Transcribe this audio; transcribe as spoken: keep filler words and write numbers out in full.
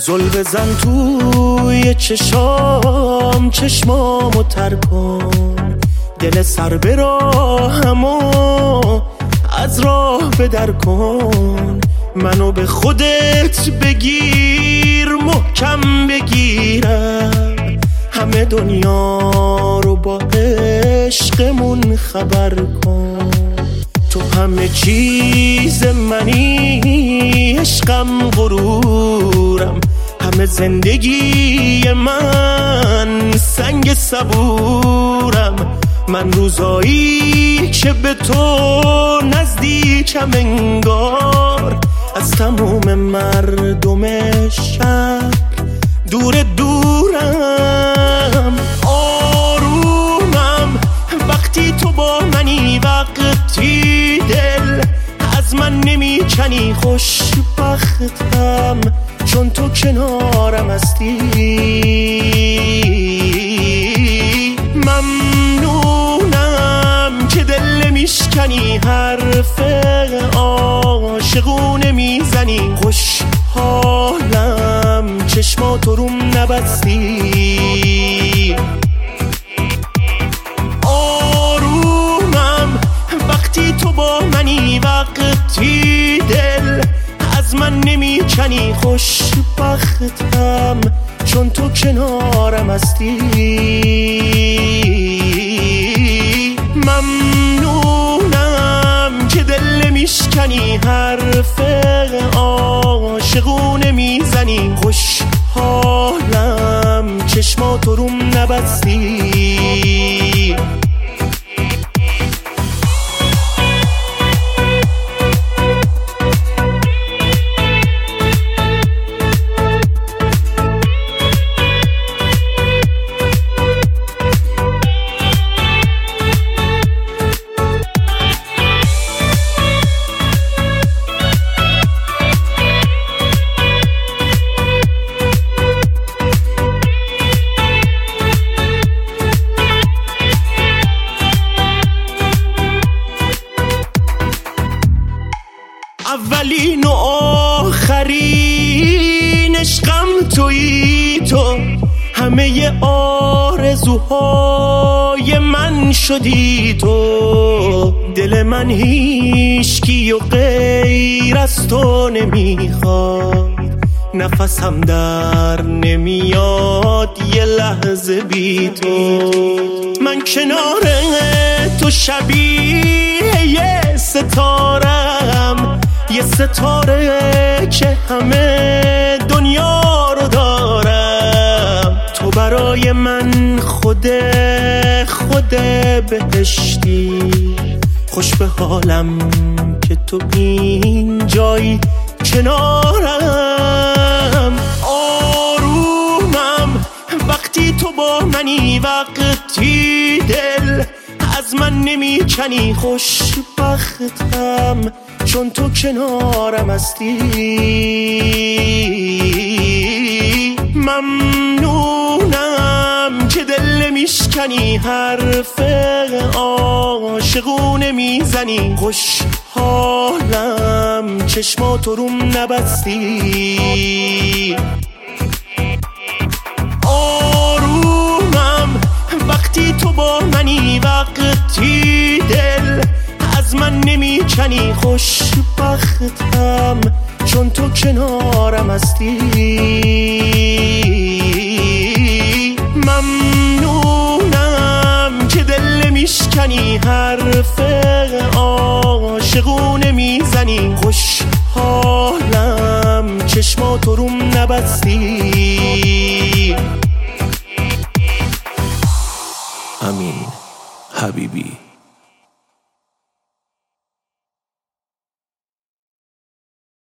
زل بزن توی چشام، چشمامو تر کن، دل سر به راهمو از راه بدر کن. منو به خودت بگیر، محکم بگیرم، همه دنیا رو با عشقمون خبر کن. تو همه چیز منی، عشقم غرورم، همه زندگی من سنگ صبورم. من روزایی که به تو نزدیکم انگار، از تموم مردم شهر دور دورم. آرومم وقتی تو با منی، وقتی دل از من نمیکنی. خوشبختم چون تو کنارم هستی. ممنونم که دل نمیشکنی، حرف عاشقونه میزنی. خوشحالم چشماتو روم نبستی. آرومم وقتی تو با منی، وقتی دل از من نمیکنی. خوشبختم چون تو کنارم هستی. ممنونم که دل نمیشکنی، حرف عاشقونه میزنی. خوشحالم چشماتو روم نبستی. اولین و آخرین عشقم تویی تو، همه آرزوهای من شدی تو. دل من هیچکی و غیر از تو نمیخواد، نفسم در نمیاد یه لحظه بی تو. من کنار تو شبیه یه ستارم، یه ستاره که همه دنیا رو دارم. تو برای من خود خود بهشتی، خوش به حالم که تو این جایی کنارم. آرومم وقتی تو با منی، وقتی دل از من نمیکنی. خوشبختم چون تو کنارم هستی. ممنونم که دل نمیشکنی، حرف عاشقونه میزنی. خوشحالم چشماتو روم نبستی. آرومم وقتی تو با منی، وقتی دل از من نمیکنی. خوشبختم چون تو کنارم هستی. ممنونم که دل نمیشکنی، حرف عاشقونه میزنی. خوشحالم چشماتو روم نبستی. امین حبیبی.